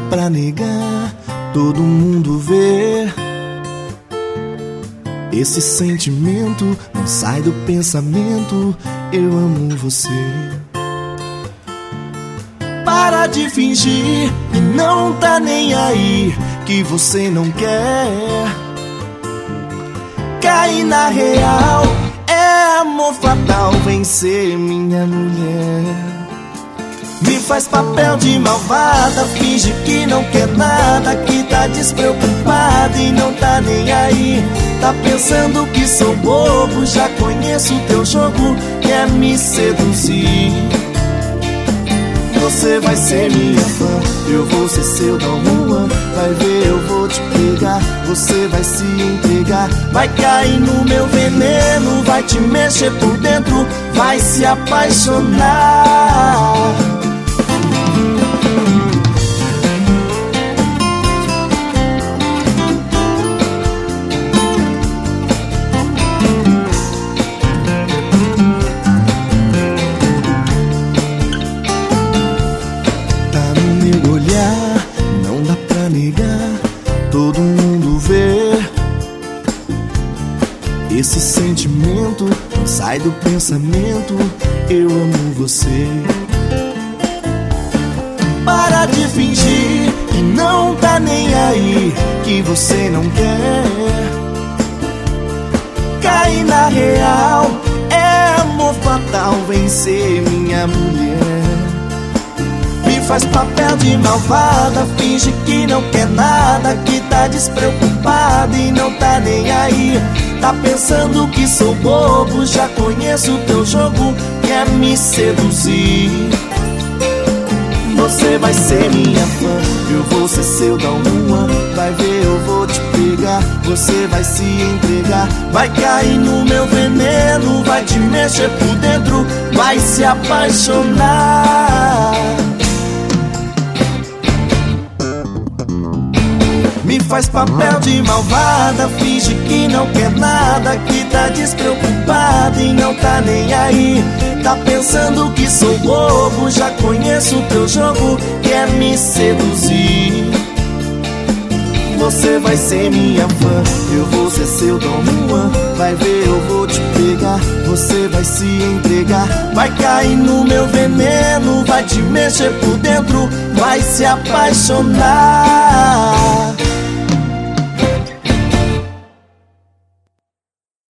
pra negar, todo mundo vê. Esse sentimento não sai do pensamento, eu amo você. Para de fingir que não tá nem aí, que você não quer. Cair na real, é amor fatal, vem ser minha mulher. Me faz papel de malvada, finge que não quer nada, que tá despreocupada e não tá nem aí. Tá pensando que sou bobo, já conheço o teu jogo, quer me seduzir. Você vai ser minha fã, eu vou ser seu Dom Juan. Vai ver, eu vou te pegar, você vai se entregar. Vai cair no meu veneno, vai te mexer por dentro, vai se apaixonar. Não dá pra negar, todo mundo vê. Esse sentimento não sai do pensamento, eu amo você. Para de fingir que não tá nem aí, que você não quer. Cair na real, é amor fatal, vem ser minha mulher. Faz papel de malvada, finge que não quer nada, que tá despreocupada e não tá nem aí. Tá pensando que sou bobo, já conheço o teu jogo, quer me seduzir. Você vai ser minha fã, eu vou ser seu Dom Juan. Vai ver, eu vou te pegar, você vai se entregar. Vai cair no meu veneno, vai te mexer por dentro, vai se apaixonar. Me faz papel de malvada, finge que não quer nada, que tá despreocupada e não tá nem aí. Tá pensando que sou bobo, já conheço o teu jogo, quer me seduzir. Você vai ser minha fã, eu vou ser seu Dom Juan. Vai ver, eu vou te pegar, você vai se entregar. Vai cair no meu veneno, vai te mexer por dentro, vai se apaixonar.